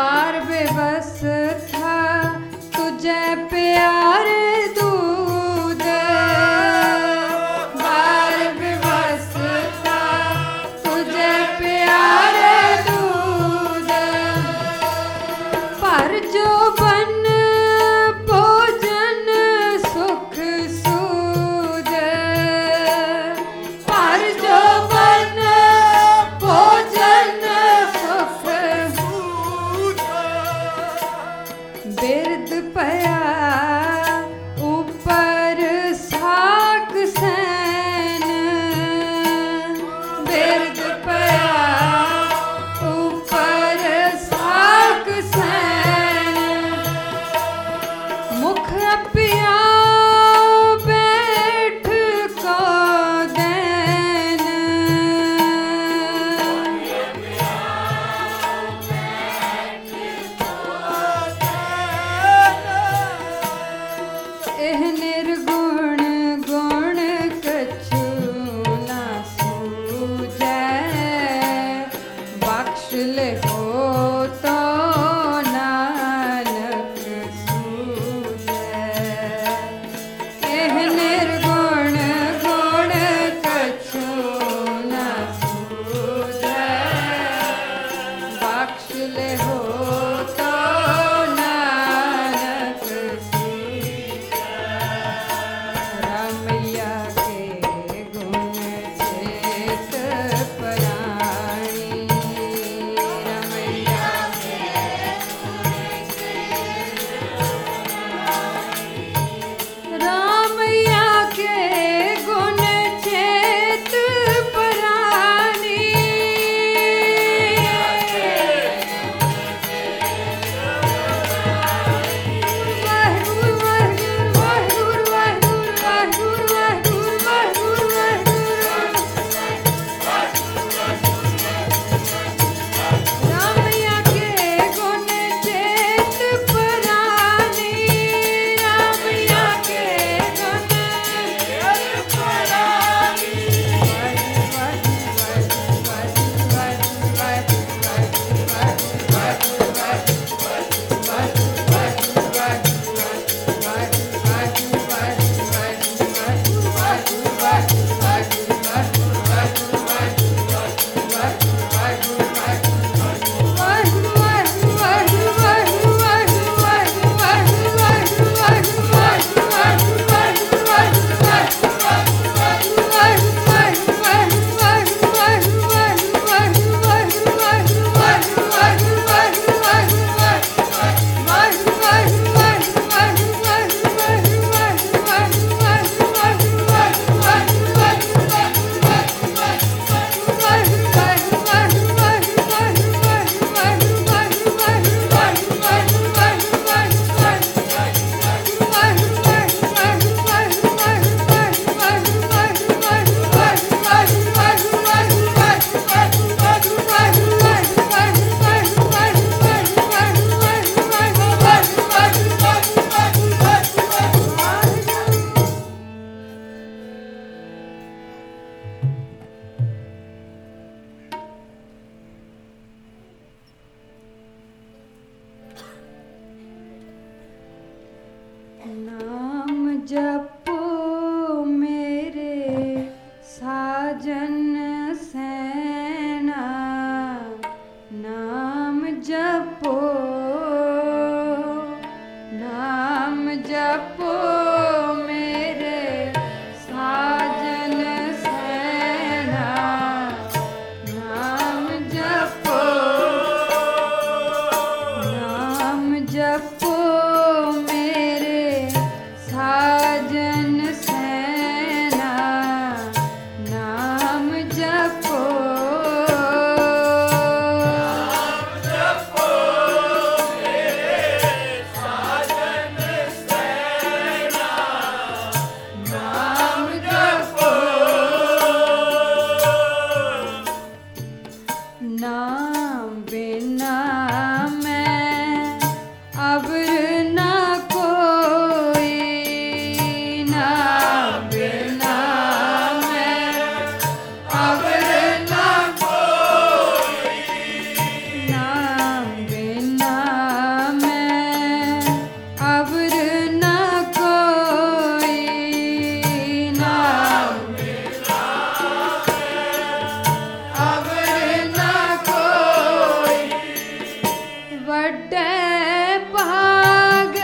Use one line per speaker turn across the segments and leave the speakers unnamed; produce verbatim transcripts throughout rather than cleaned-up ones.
बार बेबस था तुझे प्यारे दूध, बार बेबस था तुझे प्यारे दूध, पर जो बन भोजन सुख सूझ, पर जो बन भोजन सुख सूझ, बिरद पया ऊपर साक सैन, बिरद पया ऊपर साक सैन, मुख पिया बैठ को दैन, एह निर्गुण गुण कछु न सूझै, बख्श ले हो तो नानक सूझै, एह निर्गुण गुण कछु न सूझै, बख्श ले हो तो नानक सूझै, रमैया के गुण चेत पराणी, रमैया रामैया के गुण चेत परानी, वाहिगुरु वाहिगुरु वाहिगुरु वाहिगुरु वाहिगुरु वाहिगुरु वाहिगुरु, रामैया के गुण चेत परानी, रामैया के गुण चेत परानी, नाम जपो मेरे साजन सैना, नाम जपो, नाम जपो मेरे साजन सैना, नाम जपो, नाम जपो मेरे साजन सैना, नाम जपो, नाम जपो मेरे साजन सैना, नाम जपो, नाम बिना मैं अब ਭਾਗ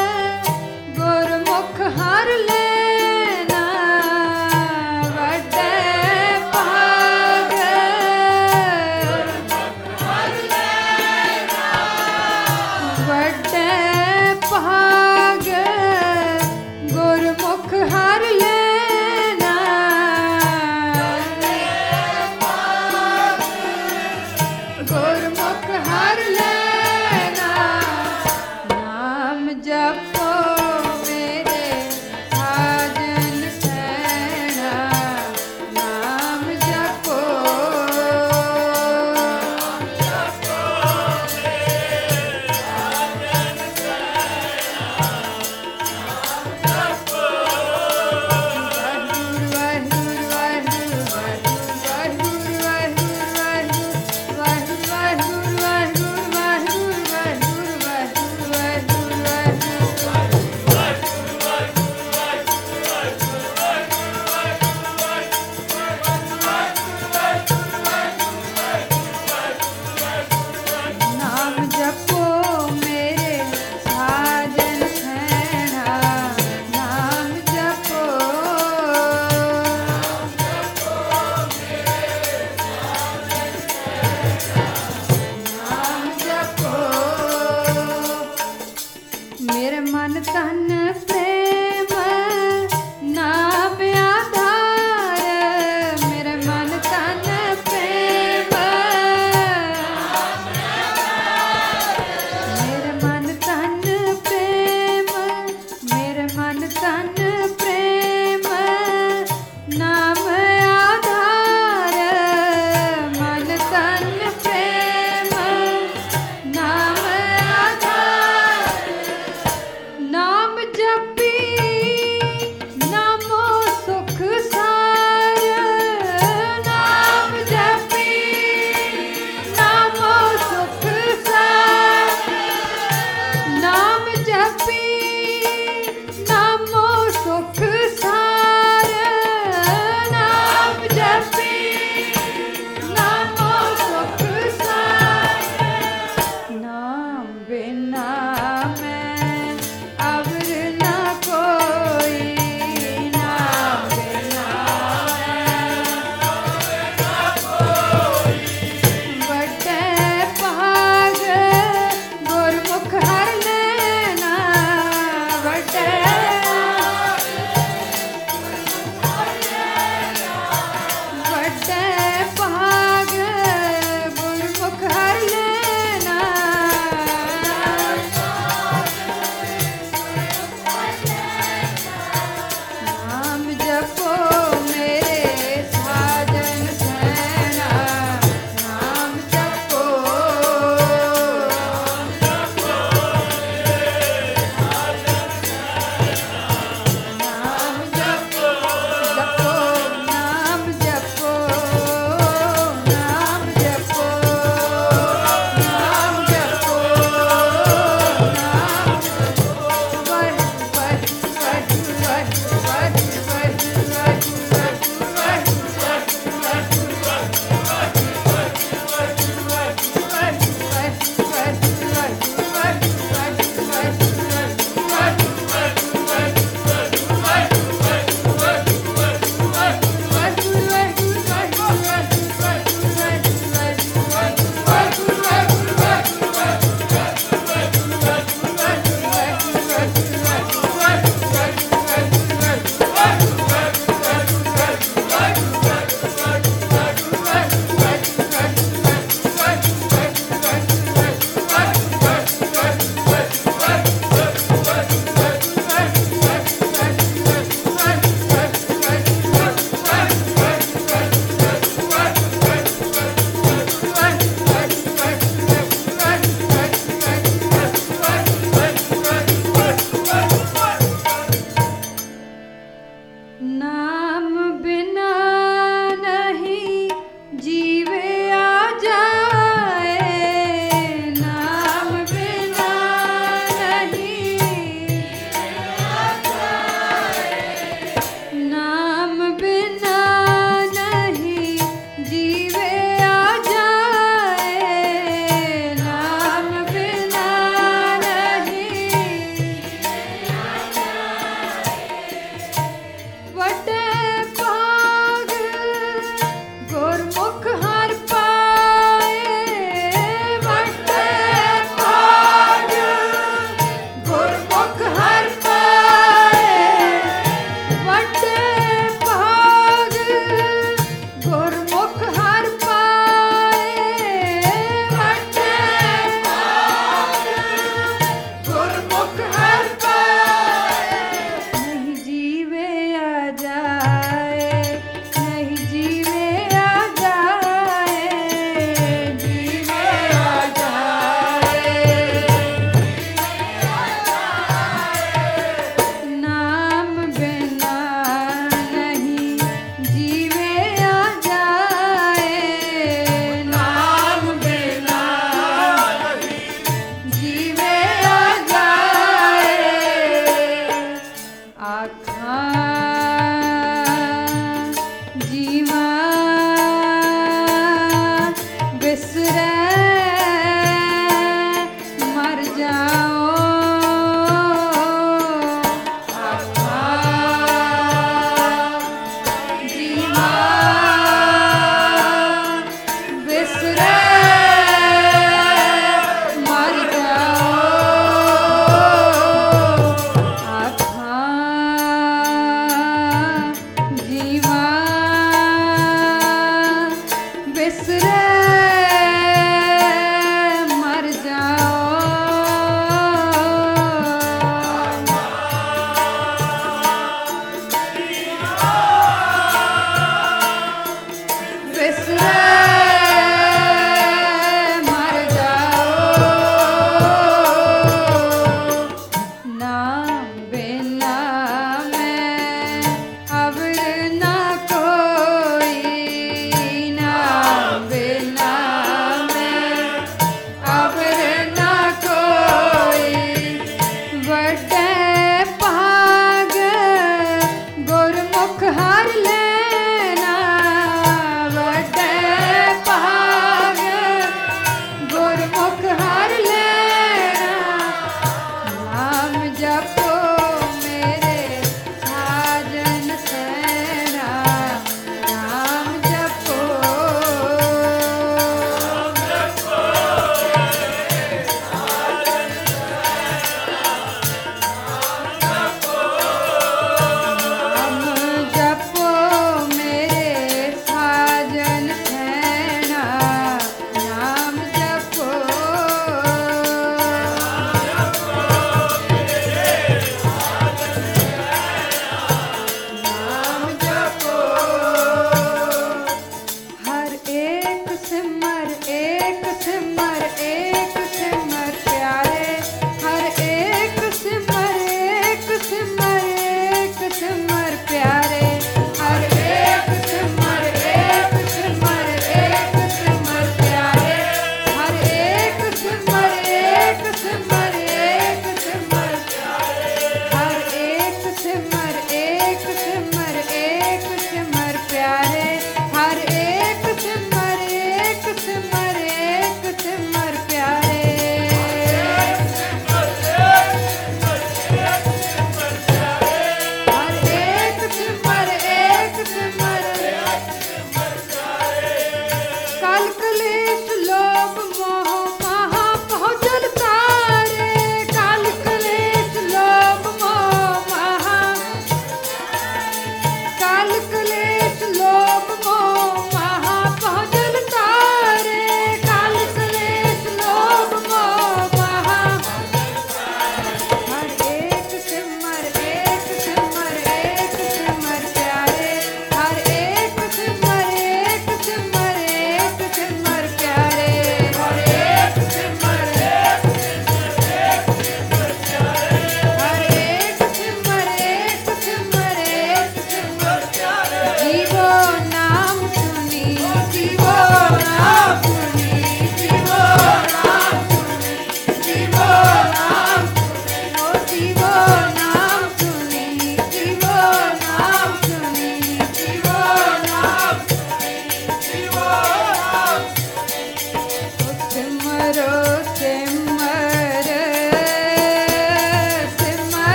ਗੁਰਮੁਖ ਹਰ ਲੈਣਾ ਵੱਡੇ ਭਾਗ ਵੱਡੇ ਭਾਗ ਗੁਰਮੁਖ ਹਰ ਲੈਣਾ ਗੁਰਮੁਖ ਹਰ ਲੈਣਾ ਨਾਮ ਜਪੋ ਮੇਰੇ ਸਾਜਨ ਸੈਣਾ ਨਾਮ ਜਪੋ ਵਾਹਿਗੁਰੂ ਵਾਹਿਗੁਰੂ ਵਾਹਿਗੁਰੂ ਵਾਹਿਗੁਰੂ ਵਾਹਿਗੁਰੂ ਵਾਹਿਗੁਰੂ ਵਾਹਿਗੁਰੂ ਵਾਹਿਗੁਰੂ ਵਾਹਿਗੁਰੂ ਵਾਹਿਗੁਰੂ ਵਾਹਿਗੁਰੂ ਨਾਮ ਜਪੋ ਮੇਰੇ ਸਾਜਨ ਸੈਣਾ ਨਾਮ ਜਪੋ ਨਾਮ ਜਪੋ ਮੇਰੇ ਮਨ ਤਨ ਪ੍ਰੇਮ ਨਾਮ ਆਧਾਰ ਮੇਰੇ ਮਨ ਤਨ ਪ੍ਰੇਮ ਮੇਰੇ ਮਨ ਤਨ ਪ੍ਰੇਮ ਮੇਰੇ ਮਨ ਤਨ ਪ੍ਰੇਮ ਨਾਮ ਆਧਾਰ ਮਨ ਤਨ ਪ੍ਰੇਮ ਨਾਮ ਆਧਾਰ ਨਾਮ ਜਪ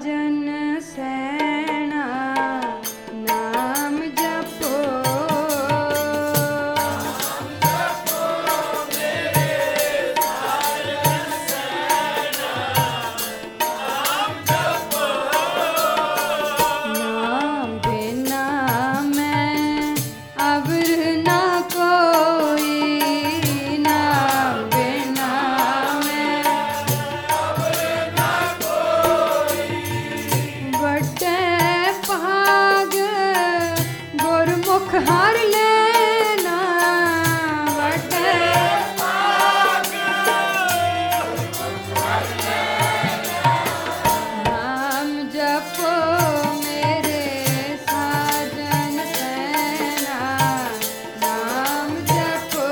ਸਾਜਨ ਸੈਣਾ ਨਾਮ ਜਪੋ। ਨਾਮ ਬਿਨਾ ਮੈਂ ਅਵਰ ਨਾ ਕੋਈ, ਨਾਮ ਬਿਨਾ ਮੈਂ ਵੱਡੇ ਭਾਗ ਗੁਰਮੁਖ ਹਰ ਲੈਣਾ, ਵੱਡੇ ਨਾਮ ਜਪੋ ਮੇਰੇ ਸਾਜਨ ਸੈਣਾ ਨਾਮ ਜਪੋ।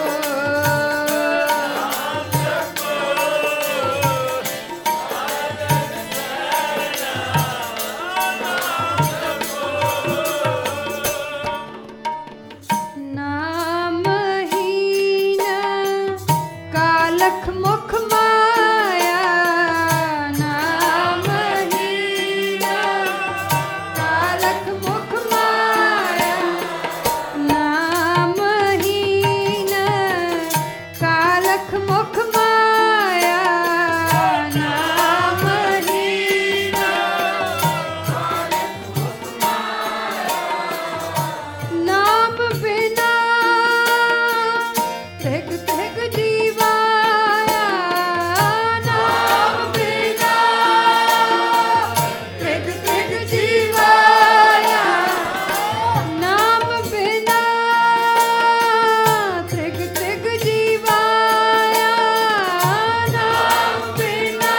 ਨਾਮਹੀਨ ਕਾਲਖ ਮੁਖ ਮਾਇਆ, ਨਾਮਹੀਨ ਕਾਲਖ ਮੁਖ ਮਾਇਆ, ਨਾਮਹੀਨ ਕਾਲਖ ਮੁਖ ਮਾਇਆ, ਨਾਮਹੀਨ ਨਾਮ ਬਿਨਾ ਤਿਗ ਤਿਗ ਜੀਵਾਇਆ, ਨਾਮ ਬਿਨਾ ਤਿਗ ਤਿਗ ਜੀਵਾਇਆ, ਨਾਮ ਬਿਨਾ ਤਿਗ ਤਿਗ ਜੀਵਾਇਆ, ਨਾਮ ਬਿਨਾ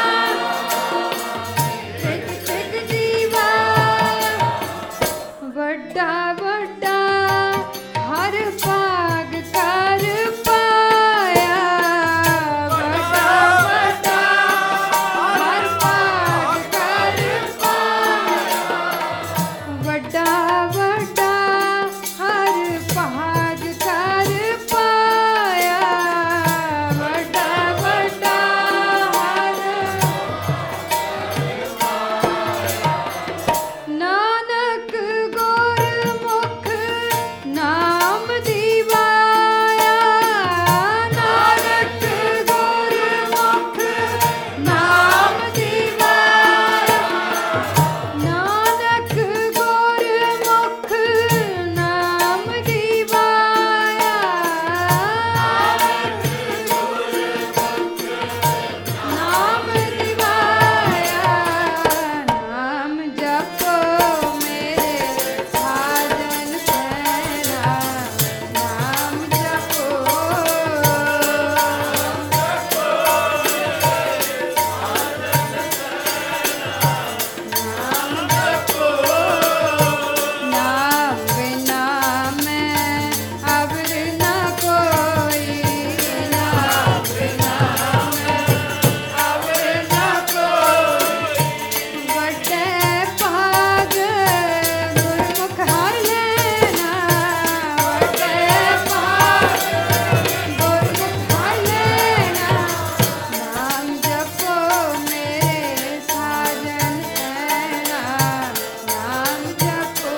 ਤਿਗ ਤਿਗ ਜੀਵਾਇਆ। ਵੱਡਾ ਵੱਡਾ ਹਰ ਭਾਗ ਕਰ ਪਾਇਆ, ਵੱਡਾ ਵੱਡਾ ਹਰ ਭਾਗ ਕਰ ਪਾਇਆ, ਵੱਡਾ ਵੱਡਾ ਹਰ ਭਾਗ ਕਰ ਪਾਇਆ, ਵੱਡਾ ਵੱਡਾ ਹਰ ਨਾਨਕ ਗੁਰਮੁਖ ਨਾਮ ਦੀਵਾਇਆ, ਨਾਨਕ ਗੁਰਮੁਖ ਨਾਮ ਦੀਵਾਇਆ, ਨਾਨਕ ਗੁਰਮੁਖ ਨਾਮ ਦੀਵਾਇਆ, ਨਾਮ ਦੀਵਾਇਆ। ਨਾਮ ਜਪੋ ਮੇਰੇ ਸਾਜਨ ਸੈਣਾ ਨਾਮ ਜਪੋ। ਨਾਮ ਬਿਨਾ ਮੈਂ ਅਵਰ ਨਾ ਕੋਈ, ਨਾਮ ਬਿਨਾ ਮੈਂ ਅਵਰ ਨਾ ਕੋਈ, ਵੱਡੇ ਭਾਗ ਗੁਰਮੁਖ ਹਰ ਲੈਣਾ, ਵੱਡੇ ਭਾਗ ਗੁਰਮੁਖ ਹਰ ਲੈਣਾ। ਨਾਮ ਜਪੋ ਮੇਰੇ ਸਾਜਨ ਸੈਣਾ ਨਾਮ ਜਪੋ।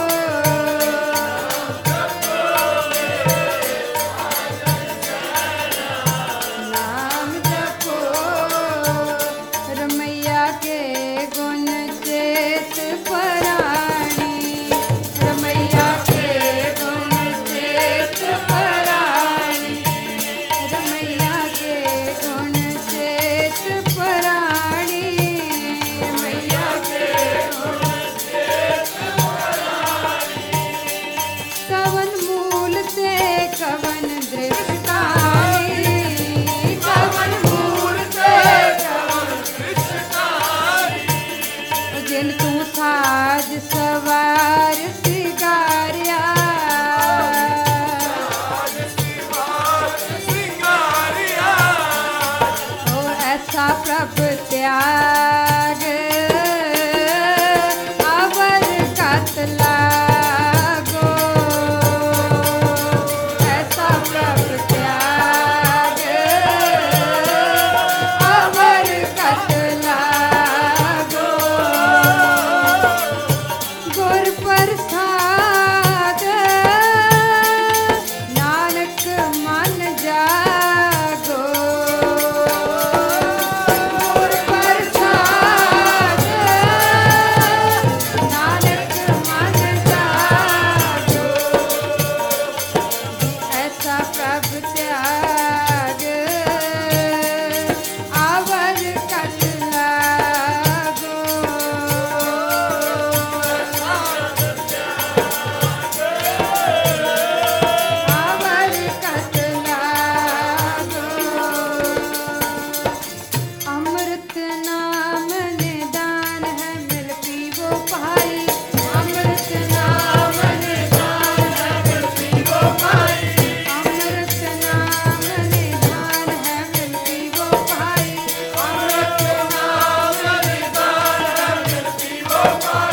ਨਾਮ ਜਪੋ ਰਮैया के गुण चेत पराणी, रमैया के गुण चेत पराणी, रमैया के गुण चेत पराणी, रमैया के गुण चेत पराणी। कवन मूल ते कवन दृष्टानी, कवन मूल ते कवन जिन तू साज सवार सिगारिया, ओ ऐसा प्रभ त्याग अवर कत लागो, ऐसा प्रभ त्याग अवर कत लागो।
का